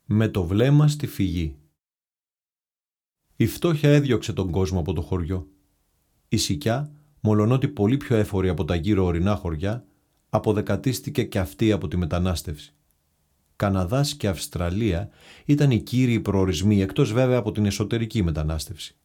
Με το βλέμμα στη φυγή. Η φτώχεια έδιωξε τον κόσμο από το χωριό. Η Σικιά, μολονότι πολύ πιο έφορη από τα γύρω ορεινά χωριά, αποδεκατίστηκε και αυτή από τη μετανάστευση. Καναδάς και Αυστραλία ήταν οι κύριοι προορισμοί, εκτός βέβαια από την εσωτερική μετανάστευση.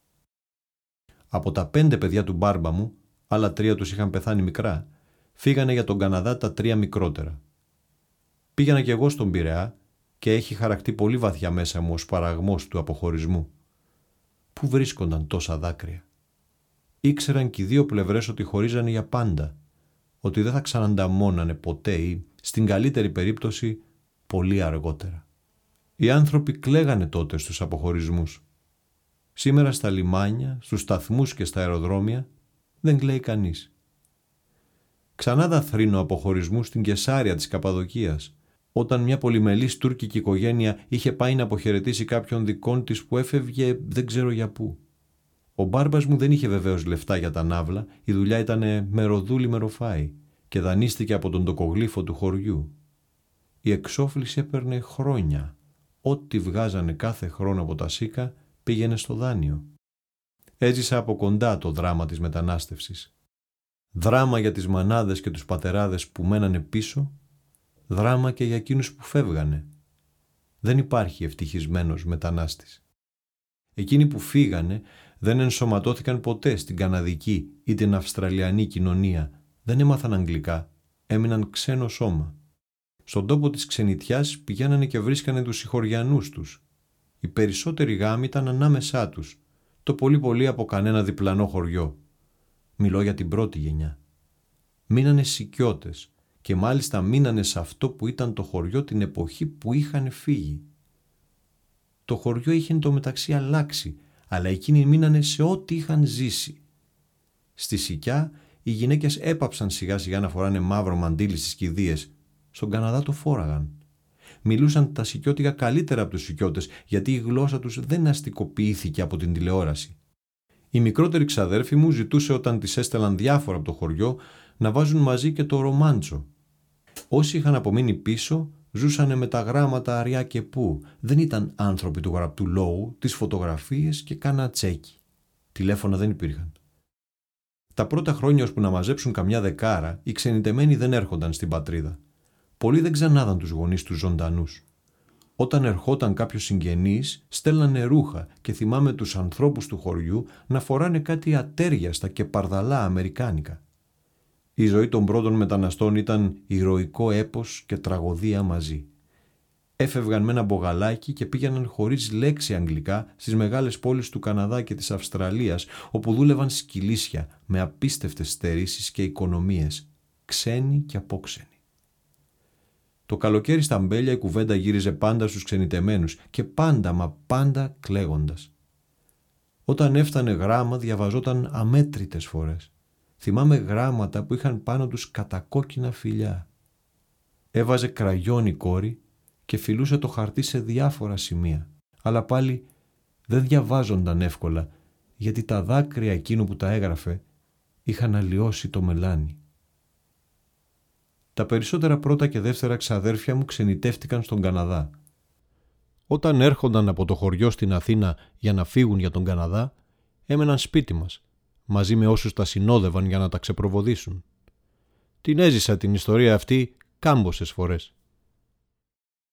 Από τα 5 παιδιά του μπάρμπα μου, άλλα 3 τους είχαν πεθάνει μικρά, φύγανε για τον Καναδά τα 3 μικρότερα. Πήγαινα κι εγώ στον Πειραιά και έχει χαρακτεί πολύ βαθιά μέσα μου ο σπαραγμός του αποχωρισμού. Πού βρίσκονταν τόσα δάκρυα? Ήξεραν και οι δύο πλευρές ότι χωρίζανε για πάντα, ότι δεν θα ξανανταμώνανε ποτέ ή, στην καλύτερη περίπτωση, πολύ αργότερα. Οι άνθρωποι κλαίγανε τότε στους αποχωρισμούς. Σήμερα στα λιμάνια, στους σταθμούς και στα αεροδρόμια δεν κλαίει κανείς. Ξανά δαθρύνω αποχωρισμού στην Κεσάρια της Καπαδοκίας, όταν μια πολυμελής τουρκική οικογένεια είχε πάει να αποχαιρετήσει κάποιον δικών της που έφευγε δεν ξέρω για πού. Ο μπάρμπας μου δεν είχε βεβαίως λεφτά για τα ναύλα, η δουλειά ήταν μεροδούλη μεροφάι και δανείστηκε από τον τοκογλύφο του χωριού. Η εξόφληση έπαιρνε χρόνια. Ό,τι βγάζανε κάθε χρόνο από τα σίκα πήγαινε στο δάνειο. Έζησα από κοντά το δράμα της μετανάστευσης. Δράμα για τις μανάδες και τους πατεράδες που μένανε πίσω, δράμα και για εκείνους που φεύγανε. Δεν υπάρχει ευτυχισμένος μετανάστης. Εκείνοι που φύγανε δεν ενσωματώθηκαν ποτέ στην καναδική ή την αυστραλιανή κοινωνία, δεν έμαθαν αγγλικά, έμειναν ξένο σώμα. Στον τόπο της ξενιτιάς πηγαίνανε και βρίσκανε τους συγχωριανούς τους. Οι περισσότεροι γάμοι ήταν ανάμεσά τους, το πολύ πολύ από κανένα διπλανό χωριό. Μιλώ για την πρώτη γενιά. Μείνανε σικιώτες και μάλιστα μείνανε σε αυτό που ήταν το χωριό την εποχή που είχαν φύγει. Το χωριό είχε εν τω μεταξύ αλλάξει, αλλά εκείνοι μείνανε σε ό,τι είχαν ζήσει. Στη Σικιά οι γυναίκες έπαψαν σιγά σιγά να φοράνε μαύρο μαντίλι στις κηδείες. Στον Καναδά το φόραγαν. Μιλούσαν τα σικιώτικα καλύτερα από τους σικιώτες, γιατί η γλώσσα τους δεν αστικοποιήθηκε από την τηλεόραση. Η μικρότερη ξαδέρφη μου ζητούσε όταν τις έστελαν διάφορα από το χωριό να βάζουν μαζί και το ρομάντσο. Όσοι είχαν απομείνει πίσω ζούσανε με τα γράμματα αριά και πού. Δεν ήταν άνθρωποι του γραπτού λόγου, τις φωτογραφίες και κάνα τσέκι. Τηλέφωνα δεν υπήρχαν. Τα πρώτα χρόνια ώσπου να μαζέψουν καμιά δεκάρα, οι ξενιτεμένοι δεν έρχονταν στην πατρίδα. Πολλοί δεν ξανάδαν τους γονείς τους ζωντανούς. Όταν ερχόταν κάποιος συγγενής, στέλνανε ρούχα και θυμάμαι τους ανθρώπους του χωριού να φοράνε κάτι ατέριαστα και παρδαλά αμερικάνικα. Η ζωή των πρώτων μεταναστών ήταν ηρωικό έπος και τραγωδία μαζί. Έφευγαν με ένα μπογαλάκι και πήγαιναν χωρίς λέξη αγγλικά στις μεγάλες πόλεις του Καναδά και της Αυστραλίας, όπου δούλευαν σκυλίσια με απίστευτες στερήσεις και οικονομίες, ξένοι και απόξενοι. Το καλοκαίρι στα μπέλια η κουβέντα γύριζε πάντα στους ξενιτεμένους και πάντα μα πάντα κλαίγοντας. Όταν έφτανε γράμμα διαβαζόταν αμέτρητες φορές. Θυμάμαι γράμματα που είχαν πάνω τους κατακόκκινα φιλιά. Έβαζε κραγιόν η κόρη και φιλούσε το χαρτί σε διάφορα σημεία. Αλλά πάλι δεν διαβάζονταν εύκολα, γιατί τα δάκρυα εκείνου που τα έγραφε είχαν αλλοιώσει το μελάνι. Τα περισσότερα πρώτα και δεύτερα ξαδέρφια μου ξενιτεύτηκαν στον Καναδά. Όταν έρχονταν από το χωριό στην Αθήνα για να φύγουν για τον Καναδά, έμεναν σπίτι μας, μαζί με όσους τα συνόδευαν για να τα ξεπροβοδίσουν. Την έζησα την ιστορία αυτή κάμποσες φορές.